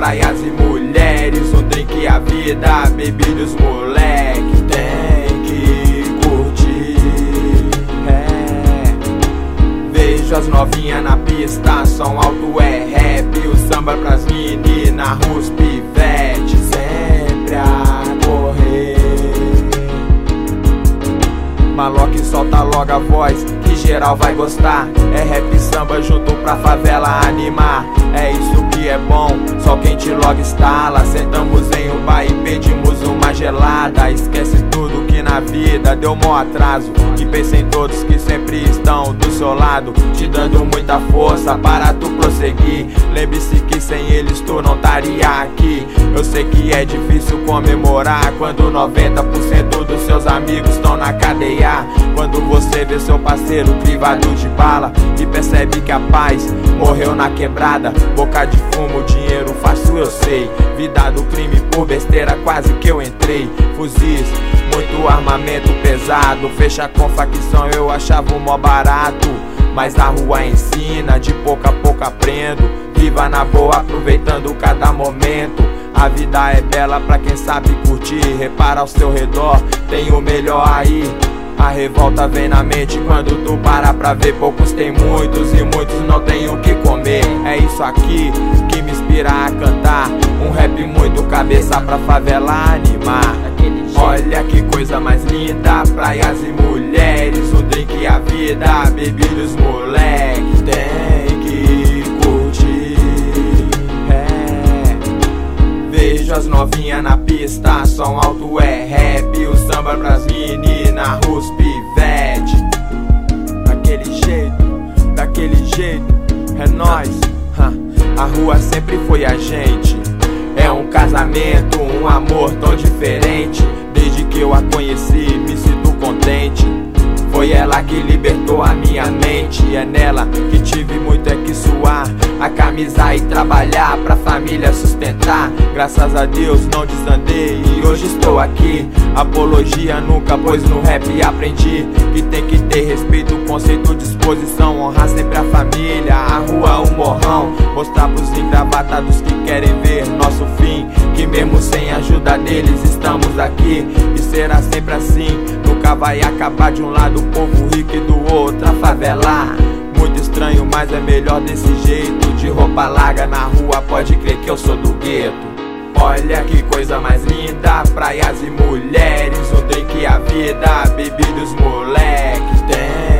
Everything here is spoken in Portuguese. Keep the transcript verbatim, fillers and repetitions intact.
praias e mulheres, um drink e a vida, bebida os moleque tem que curtir. É. Vejo as novinhas na pista, som alto é rap, o samba pras meninas, os pivete sempre a correr. Maloque solta logo a voz, que geral vai gostar. É rap e samba junto pra favela animar. É isso que é bom, só quem te logo instala. Sentamos em um bar e pedimos uma gelada. Esquece tudo que na vida deu mó atraso, e pensa em todos que sempre estão do seu lado, te dando muita força para tu prosseguir. Lembre-se que sem eles tu não estaria aqui. Eu sei que é difícil comemorar quando noventa por cento dos seus amigos estão na cadeia. Quando você vê seu parceiro privado de bala e percebe que a paz morreu na quebrada. Boca de fumo, dinheiro fácil eu sei, vida do crime por besteira quase que eu entrei. Fuzis, muito armamento pesado, fecha com facção eu achava mó barato. Mas a rua ensina, de pouco a pouco aprendo. Viva na boa, aproveitando cada momento. A vida é bela pra quem sabe curtir. Repara ao seu redor, tem o melhor aí. A revolta vem na mente quando tu para pra ver. Poucos tem muitos e muitos não tem o que comer. É isso aqui que me inspira a cantar um rap muito cabeça pra favela animar. Olha que coisa mais linda, praias e mulheres, um drink e a vida, bebida os moleque tem que curtir. É. Vejo as novinhas na pista, som alto é rap, o samba pras meninas, os pivete. Daquele jeito, daquele jeito, é nóis. A rua sempre foi a gente, é um casamento, um amor tão diferente. Desde que eu a conheci, me sinto contente. Foi ela que libertou a minha mente. É nela que tive muito é que suar a camisa e trabalhar pra família sustentar. Graças a Deus não desandei e hoje estou aqui. Apologia nunca, pois no rap aprendi que tem que ter respeito, conceito, disposição, honrar sempre a família, a rua, o morrão. Mostrar pros engravatados que querem ver nosso fim, que mesmo sem a ajuda deles estamos aqui. E será sempre assim, nunca vai acabar de um lado o povo rico e do outro a favela. Muito estranho, mas é melhor desse jeito. De roupa larga na rua, pode crer que eu sou do gueto. Olha que coisa mais linda, praias e mulheres, um drink e a vida, bebida os moleque tem